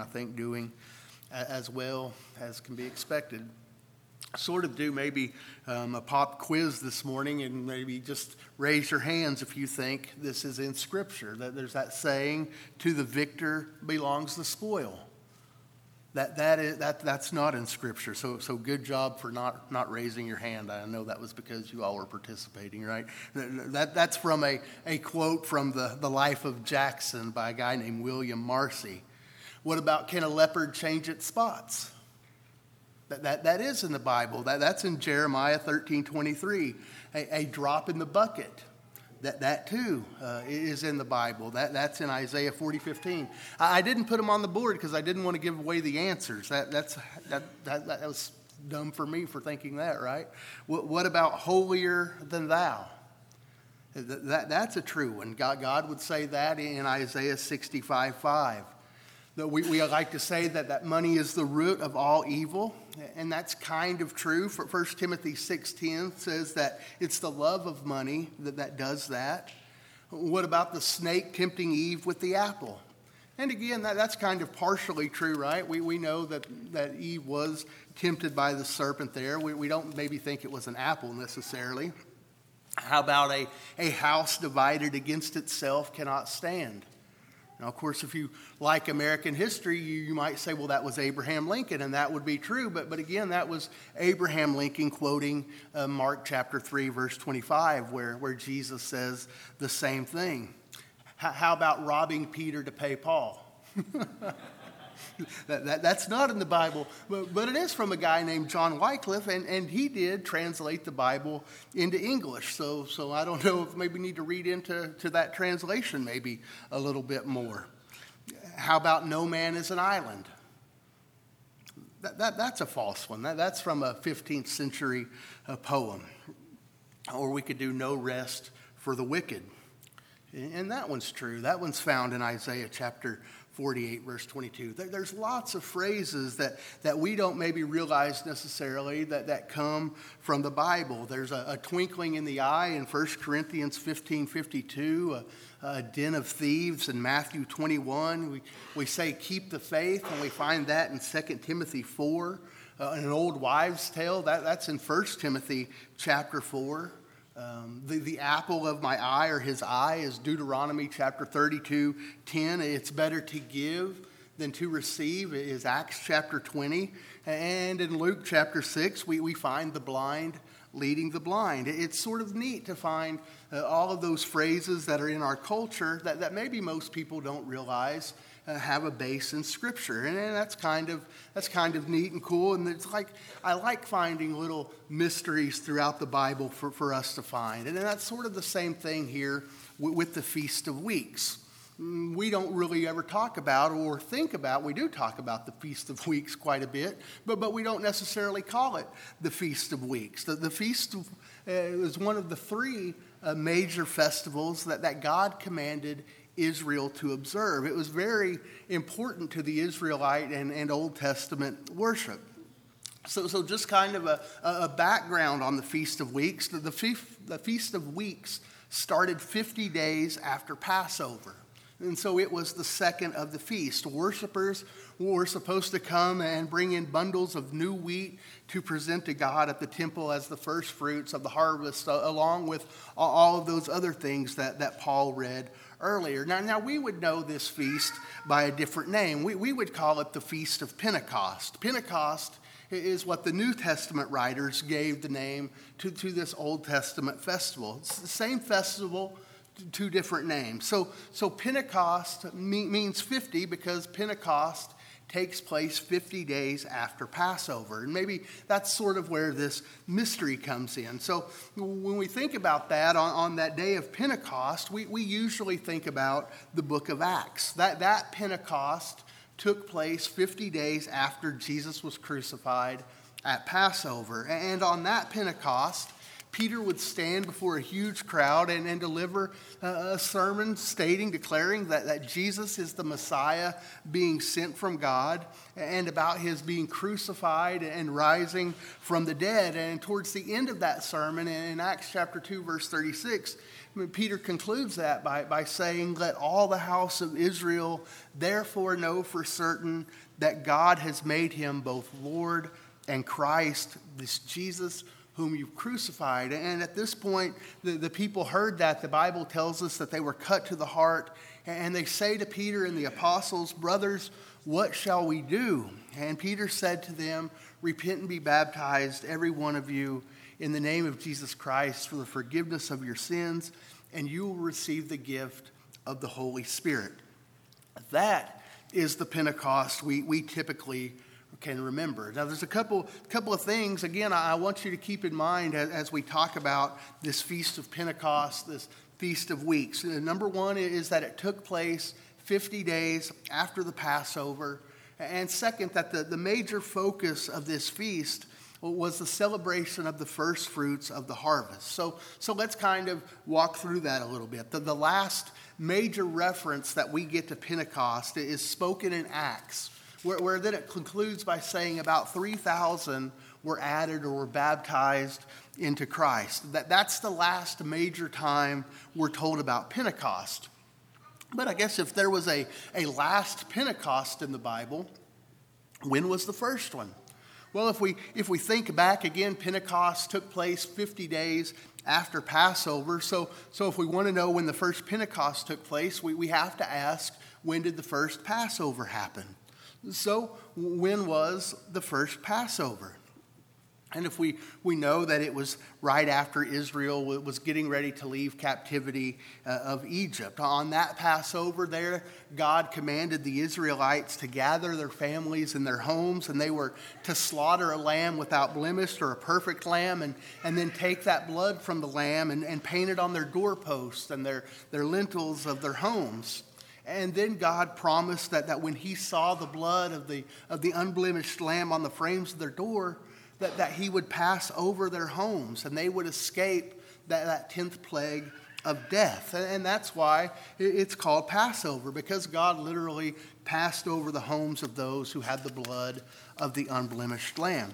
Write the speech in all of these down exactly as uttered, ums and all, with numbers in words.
I think doing a- as well as can be expected. Sort of do maybe um, a pop quiz this morning and maybe just raise your hands if you think this is in Scripture. That there's that saying, to the victor belongs the spoil. That that is that that's not in Scripture. So so good job for not not raising your hand. I know that was because you all were participating, right? That that's from a, a quote from the, the Life of Jackson by a guy named William Marcy. What about, can a leopard change its spots? That, that that is in the Bible. That that's in Jeremiah thirteen twenty-three. A, a drop in the bucket. That that too uh, is in the Bible. That that's in Isaiah forty fifteen. I, I didn't put them on the board because I didn't want to give away the answers. That that's that that, that was dumb for me for thinking that. Right. What, what about holier than thou? That, that that's a true one. God God would say that in Isaiah sixty-five five. That we, we like to say that, that money is the root of all evil, and that's kind of true. For First Timothy six ten says that it's the love of money that, that does that. What about the snake tempting Eve with the apple? And again, that, that's kind of partially true, right? We we know that, that Eve was tempted by the serpent there. We, we don't maybe think it was an apple necessarily. How about a, a house divided against itself cannot stand? Now, of course, if you like American history, you, you might say, well, that was Abraham Lincoln, and that would be true. But, but again, that was Abraham Lincoln quoting uh, Mark chapter three, verse twenty-five, where, where Jesus says the same thing. H- how about robbing Peter to pay Paul? that, that, that's not in the Bible, but, but it is from a guy named John Wycliffe, and, and he did translate the Bible into English. So so I don't know if maybe we need to read into to that translation maybe a little bit more. How about no man is an island? That, that That's a false one. That, that's from a fifteenth century uh, poem. Or we could do no rest for the wicked. And that one's true. That one's found in Isaiah chapter forty-eight, verse twenty-two. There's lots of phrases that, that we don't maybe realize necessarily that, that come from the Bible. There's a, a twinkling in the eye in First Corinthians fifteen fifty-two, a, a den of thieves in Matthew twenty-one. We, we say keep the faith, and we find that in Second Timothy four. Uh, an old wives' tale, that, that's in First Timothy chapter four. Um, the, the apple of my eye, or his eye, is Deuteronomy chapter thirty-two ten. It's better to give than to receive is Acts chapter twenty. And in Luke chapter six, we, we find the blind leading the blind. It's sort of neat to find uh, all of those phrases that are in our culture that, that maybe most people don't realize uh, have a base in Scripture. And, and that's kind of that's kind of neat and cool. And it's like I like finding little mysteries throughout the Bible for, for us to find. And that's sort of the same thing here with, with the Feast of Weeks. We don't really ever talk about or think about, we do talk about the Feast of Weeks quite a bit, but, but we don't necessarily call it the Feast of Weeks. The, the Feast of, uh, is one of the three uh, major festivals that, that God commanded Israel to observe. It was very important to the Israelite and, and Old Testament worship. So, so just kind of a, a background on the Feast of Weeks. The, the, Fe- the Feast of Weeks started fifty days after Passover. And so it was the second of the feast. Worshipers were supposed to come and bring in bundles of new wheat to present to God at the temple as the first fruits of the harvest, uh, along with all of those other things that, that Paul read earlier. Now, now, we would know this feast by a different name. We, we would call it the Feast of Pentecost. Pentecost is what the New Testament writers gave the name to, to this Old Testament festival. It's the same festival, two different names. So, so Pentecost means fifty because Pentecost takes place fifty days after Passover. And maybe that's sort of where this mystery comes in. So when we think about that on, on that day of Pentecost, we, we usually think about the book of Acts. That, that Pentecost took place fifty days after Jesus was crucified at Passover. And on that Pentecost, Peter would stand before a huge crowd and, and deliver a sermon stating, declaring that, that Jesus is the Messiah being sent from God, and about his being crucified and rising from the dead. And towards the end of that sermon, in Acts chapter two, verse thirty-six, I mean, Peter concludes that by, by saying, let all the house of Israel therefore know for certain that God has made him both Lord and Christ, this Jesus whom you've crucified. And at this point, the, the people heard that. The Bible tells us that they were cut to the heart. And they say to Peter and the apostles, brothers, what shall we do? And Peter said to them, repent and be baptized, every one of you, in the name of Jesus Christ for the forgiveness of your sins, and you will receive the gift of the Holy Spirit. That is the Pentecost we, we typically can remember. Now, there's a couple, couple of things, again, I, I want you to keep in mind as, as we talk about this Feast of Pentecost, this Feast of Weeks. And number one is that it took place fifty days after the Passover. And second, that the, the major focus of this feast was the celebration of the first fruits of the harvest. So, so let's kind of walk through that a little bit. The, the last major reference that we get to Pentecost is spoken in Acts, where, where then it concludes by saying about three thousand were added or were baptized into Christ. That, that's the last major time we're told about Pentecost. But I guess if there was a, a last Pentecost in the Bible, when was the first one? Well, if we if we think back again, Pentecost took place fifty days after Passover. So, so if we want to know when the first Pentecost took place, we, we have to ask, when did the first Passover happen? So when was the first Passover? And if we, we know that it was right after Israel was getting ready to leave captivity uh, of Egypt. On that Passover there, God commanded the Israelites to gather their families in their homes, and they were to slaughter a lamb without blemish or a perfect lamb, and, and then take that blood from the lamb and, and paint it on their doorposts and their, their lintels of their homes. And then God promised that, that when he saw the blood of the, of the unblemished lamb on the frames of their door, That, that he would pass over their homes and they would escape that, that tenth plague of death. And, and that's why it's called Passover, because God literally passed over the homes of those who had the blood of the unblemished lamb.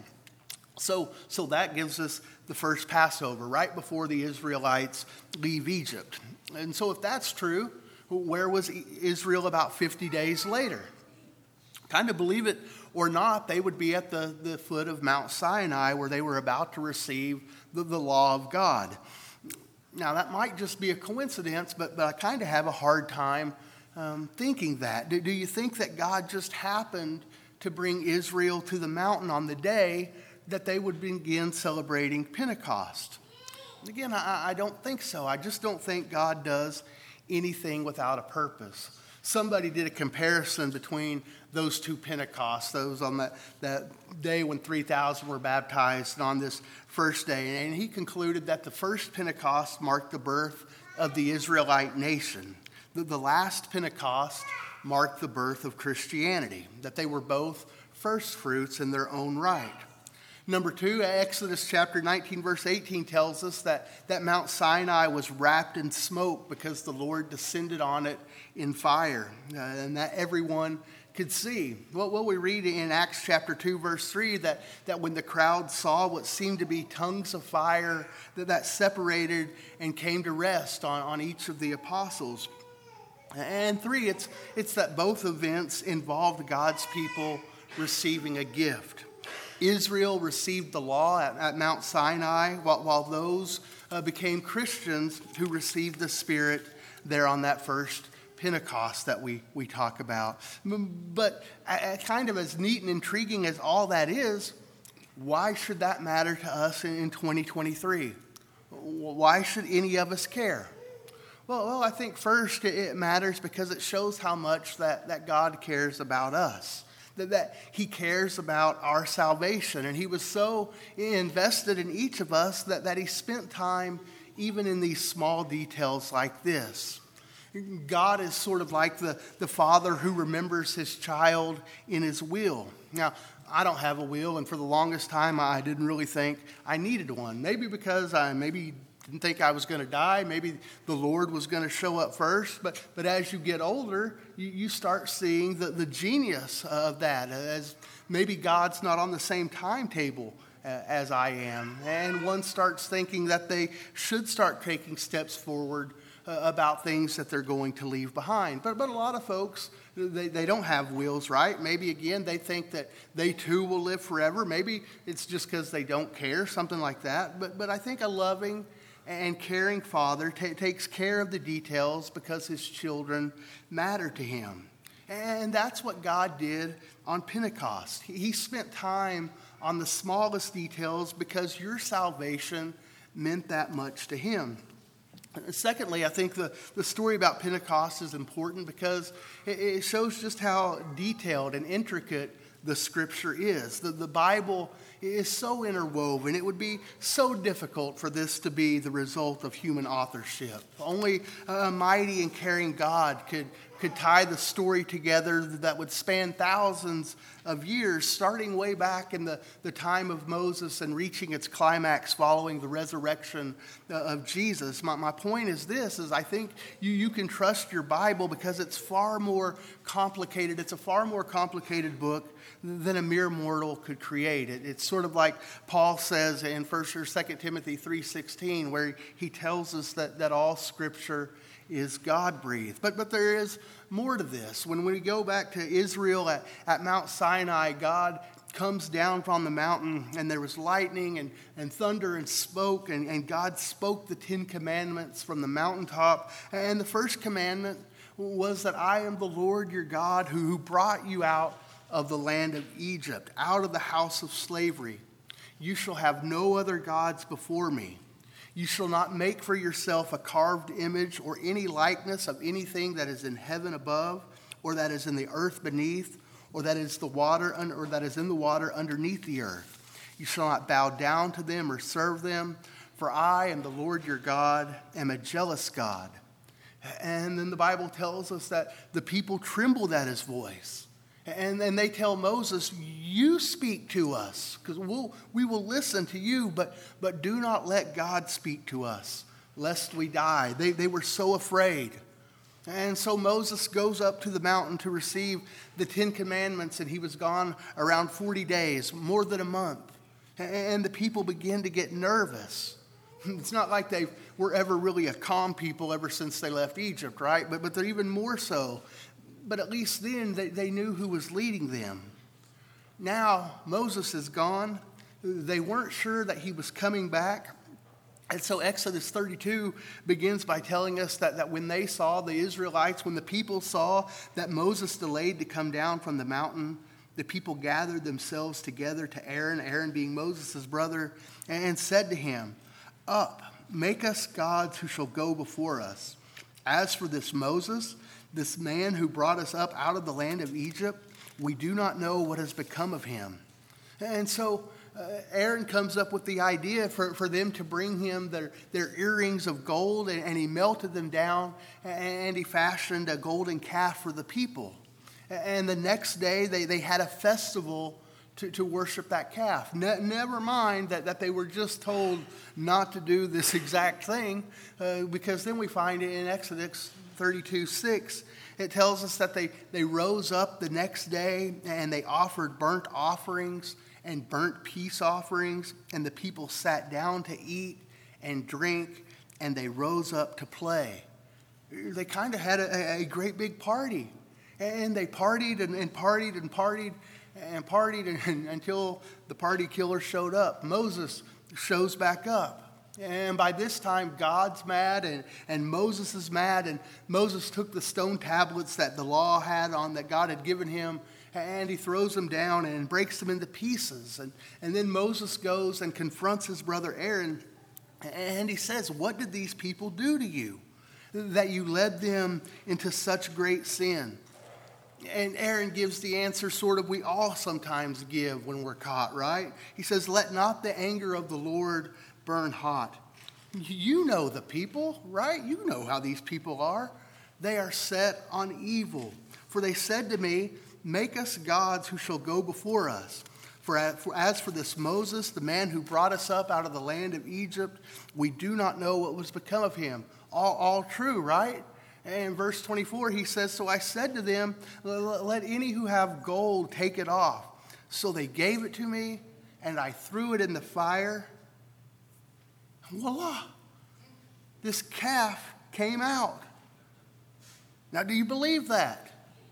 So, so that gives us the first Passover, right before the Israelites leave Egypt. And so if that's true, where was Israel about fifty days later? Kind of believe it or not, they would be at the, the foot of Mount Sinai, where they were about to receive the, the law of God. Now, that might just be a coincidence, but, but I kind of have a hard time um, thinking that. Do, do you think that God just happened to bring Israel to the mountain on the day that they would begin celebrating Pentecost? Again, I, I don't think so. I just don't think God does anything without a purpose. Somebody did a comparison between those two Pentecosts, those on that, that day when three thousand were baptized, and on this first day. And he concluded that the first Pentecost marked the birth of the Israelite nation. The, the last Pentecost marked the birth of Christianity, that they were both first fruits in their own right. Number two, Exodus chapter nineteen, verse eighteen tells us that, that Mount Sinai was wrapped in smoke because the Lord descended on it in fire, uh, and that everyone could see. Well, well, we read in Acts chapter two, verse three, that, that when the crowd saw what seemed to be tongues of fire, that that separated and came to rest on, on each of the apostles. And three, it's, it's that both events involved God's people receiving a gift. Israel received the law at, at Mount Sinai, while, while those uh, became Christians who received the Spirit there on that first Pentecost that we, we talk about. But uh, kind of as neat and intriguing as all that is, why should that matter to us in, in twenty twenty-three? Why should any of us care? Well, well I think first it, it matters because it shows how much that, that God cares about us. That, that he cares about our salvation. And he was so invested in each of us that, that he spent time even in these small details like this. God is sort of like the, the father who remembers his child in his will. Now, I don't have a will, and for the longest time, I didn't really think I needed one. Maybe because I maybe didn't think I was going to die. Maybe the Lord was going to show up first. But but as you get older, you, you start seeing the, the genius of that. As maybe God's not on the same timetable uh, as I am. And one starts thinking that they should start taking steps forward uh, about things that they're going to leave behind. But, but a lot of folks, they, they don't have wills, right? Maybe, again, they think that they too will live forever. Maybe it's just because they don't care, something like that. But, but I think a loving and caring father t- takes care of the details because his children matter to him. And that's what God did on Pentecost. He, he spent time on the smallest details because your salvation meant that much to him. Secondly, I think the, the story about Pentecost is important because it, it shows just how detailed and intricate the Scripture is. The, the Bible is so interwoven. It would be so difficult for this to be the result of human authorship. Only a mighty and caring God could, could tie the story together that would span thousands of years, starting way back in the, the time of Moses and reaching its climax following the resurrection of Jesus. My, my point is this, is I think you, you can trust your Bible because it's far more complicated. It's a far more complicated book than a mere mortal could create. It, it's sort of like Paul says in First or Second Timothy three sixteen, where he tells us that, that all Scripture is God-breathed. But, but there is more to this. When we go back to Israel at, at Mount Sinai, God comes down from the mountain, and there was lightning and, and thunder and smoke, and, and God spoke the Ten Commandments from the mountaintop. And the first commandment was that I am the Lord your God who, who brought you out of the land of Egypt, out of the house of slavery. You shall have no other gods before me. You shall not make for yourself a carved image or any likeness of anything that is in heaven above, or that is in the earth beneath, or that is the water, or that is in the water underneath the earth. You shall not bow down to them or serve them, for I am the Lord your God, am a jealous God. And then the Bible tells us that the people trembled at his voice. And then they tell Moses, you speak to us, because we'll, we will listen to you, but, but do not let God speak to us, lest we die. They, they were so afraid. And so Moses goes up to the mountain to receive the Ten Commandments, and he was gone around forty days, more than a month. And the people begin to get nervous. It's not like they were ever really a calm people ever since they left Egypt, right? But, but they're even more so. But at least then they, they knew who was leading them. Now Moses is gone. They weren't sure that he was coming back. And so Exodus thirty-two begins by telling us that, that when they saw, the Israelites, when the people saw that Moses delayed to come down from the mountain, the people gathered themselves together to Aaron, Aaron being Moses' brother, and said to him, up, make us gods who shall go before us. As for this Moses, this man who brought us up out of the land of Egypt, we do not know what has become of him. And so uh, Aaron comes up with the idea for, for them to bring him their, their earrings of gold, and, and he melted them down, and he fashioned a golden calf for the people. And the next day they, they had a festival to, to worship that calf. Ne- never mind that, that they were just told not to do this exact thing, uh, because then we find it in Exodus thirty-two six, it tells us that they, they rose up the next day and they offered burnt offerings and burnt peace offerings, and the people sat down to eat and drink, and they rose up to play. They kind of had a, a great big party, and they partied and, and partied and partied and partied and, and, until the party killer showed up. Moses shows back up. And by this time, God's mad and, and Moses is mad. And Moses took the stone tablets that the law had on, that God had given him, and he throws them down and breaks them into pieces. And, and then Moses goes and confronts his brother Aaron, and he says, what did these people do to you, that you led them into such great sin? And Aaron gives the answer sort of we all sometimes give when we're caught, right? He says, let not the anger of the Lord burn hot. You know the people, right? You know how these people are. They are set on evil. For they said to me, make us gods who shall go before us. For as for this Moses, the man who brought us up out of the land of Egypt, we do not know what was become of him. All, all true, right? And in verse twenty-four, he says, so I said to them, let any who have gold take it off. So they gave it to me, and I threw it in the fire. Voila! This calf came out. Now, do you believe that?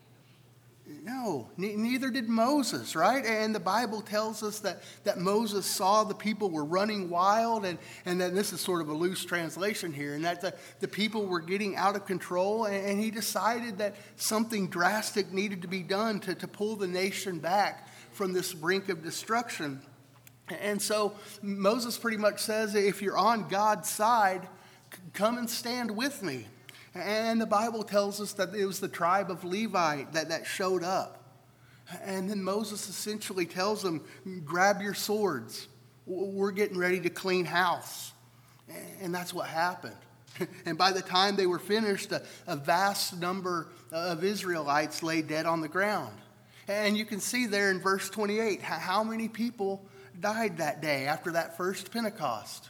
No, ne- neither did Moses, right? And the Bible tells us that, that Moses saw the people were running wild, and, and then this is sort of a loose translation here, and that the, the people were getting out of control, and, and he decided that something drastic needed to be done to, to pull the nation back from this brink of destruction. And so Moses pretty much says, if you're on God's side, c- come and stand with me. And the Bible tells us that it was the tribe of Levi that, that showed up. And then Moses essentially tells them, grab your swords. We're getting ready to clean house. And that's what happened. And by the time they were finished, a, a vast number of Israelites lay dead on the ground. And you can see there in verse twenty-eight how many people died that day after that first Pentecost.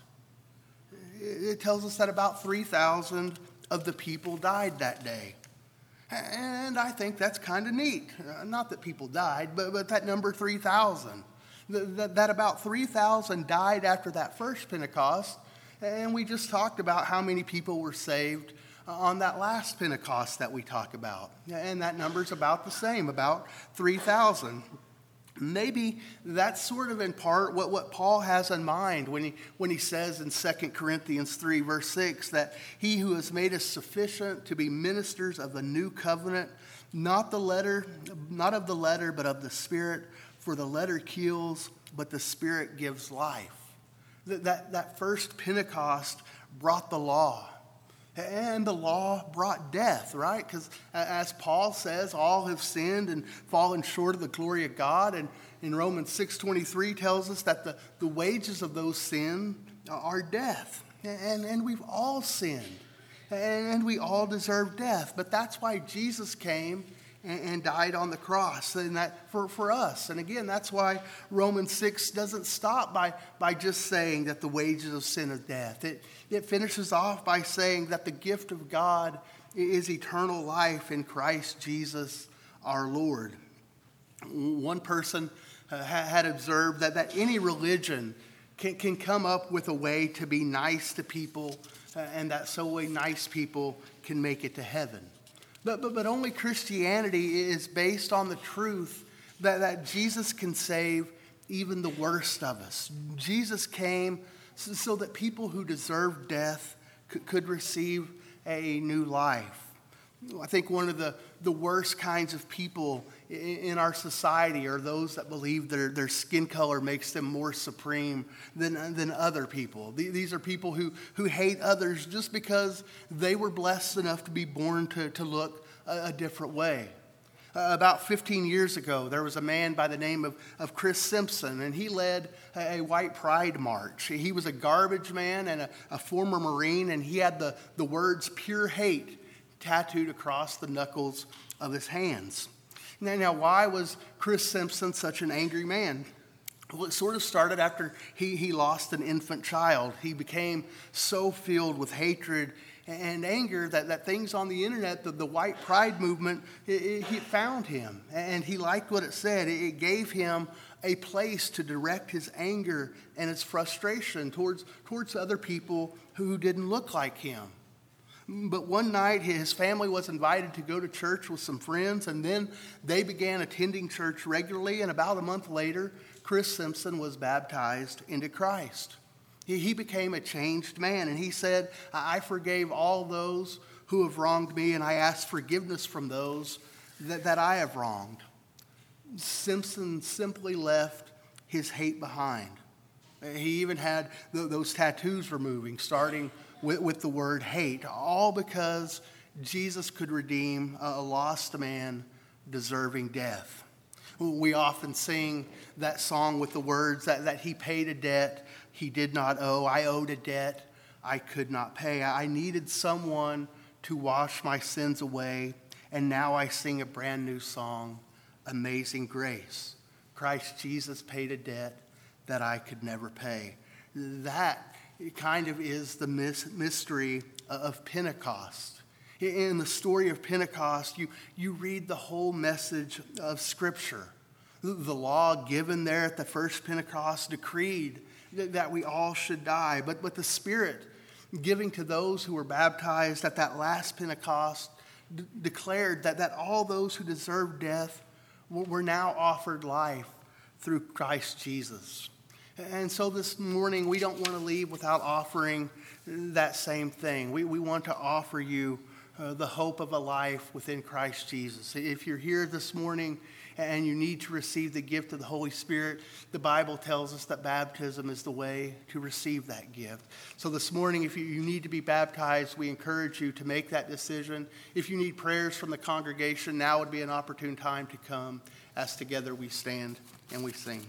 It tells us that about three thousand of the people died that day. And I think that's kind of neat. Not that people died, but, but that number three thousand. That, that about three thousand died after that first Pentecost. And we just talked about how many people were saved on that last Pentecost that we talk about. And that number's about the same, about three thousand. Maybe that's sort of in part what, what Paul has in mind when he, when he says in Second Corinthians three, verse six, that he who has made us sufficient to be ministers of the new covenant, not the letter, not of the letter, but of the Spirit, for the letter kills, but the Spirit gives life. That, that, that first Pentecost brought the law. And the law brought death, right? Because as Paul says, all have sinned and fallen short of the glory of God. And in Romans six twenty-three tells us that the, the wages of those sin are death. And, and we've all sinned. And we all deserve death. But that's why Jesus came and, and died on the cross and that for, for us. And again, that's why Romans six doesn't stop by, by just saying that the wages of sin is death. It It finishes off by saying that the gift of God is eternal life in Christ Jesus our Lord. One person uh, had observed that, that any religion can, can come up with a way to be nice to people, uh, and that so way nice people can make it to heaven. But, but, but only Christianity is based on the truth that, that Jesus can save even the worst of us. Jesus came so that people who deserve death could, could receive a new life. I think one of the, the worst kinds of people in, in our society are those that believe their, their skin color makes them more supreme than, than other people. These are people who, who hate others just because they were blessed enough to be born to, to look a, a different way. Uh, about fifteen years ago, there was a man by the name of, of Chris Simpson, and he led a, a white pride march. He was a garbage man and a, a former Marine, and he had the, the words pure hate tattooed across the knuckles of his hands. Now, now, why was Chris Simpson such an angry man? Well, it sort of started after he, he lost an infant child. He became so filled with hatred and anger that, that things on the internet, the, the white pride movement, it, it, it found him. And he liked what it said. It, it gave him a place to direct his anger and his frustration towards, towards other people who didn't look like him. But one night, his family was invited to go to church with some friends, and then they began attending church regularly, and about a month later, Chris Simpson was baptized into Christ. He became a changed man, and he said, I forgave all those who have wronged me, and I ask forgiveness from those that, that I have wronged. Simpson simply left his hate behind. He even had th- those tattoos removing, starting with, with the word hate, all because Jesus could redeem a, a lost man deserving death. We often sing that song with the words that, that he paid a debt he did not owe. I owed a debt I could not pay. I needed someone to wash my sins away. And now I sing a brand new song, Amazing Grace. Christ Jesus paid a debt that I could never pay. That kind of is the mystery of Pentecost. In the story of Pentecost, you, you read the whole message of Scripture. The law given there at the first Pentecost decreed that we all should die. But, but the Spirit giving to those who were baptized at that last Pentecost d- declared that, that all those who deserved death were now offered life through Christ Jesus. And so this morning, we don't want to leave without offering that same thing. We, we want to offer you uh, the hope of a life within Christ Jesus. If you're here this morning and you need to receive the gift of the Holy Spirit, the Bible tells us that baptism is the way to receive that gift. So this morning, if you, you need to be baptized, we encourage you to make that decision. If you need prayers from the congregation, now would be an opportune time to come as together we stand and we sing.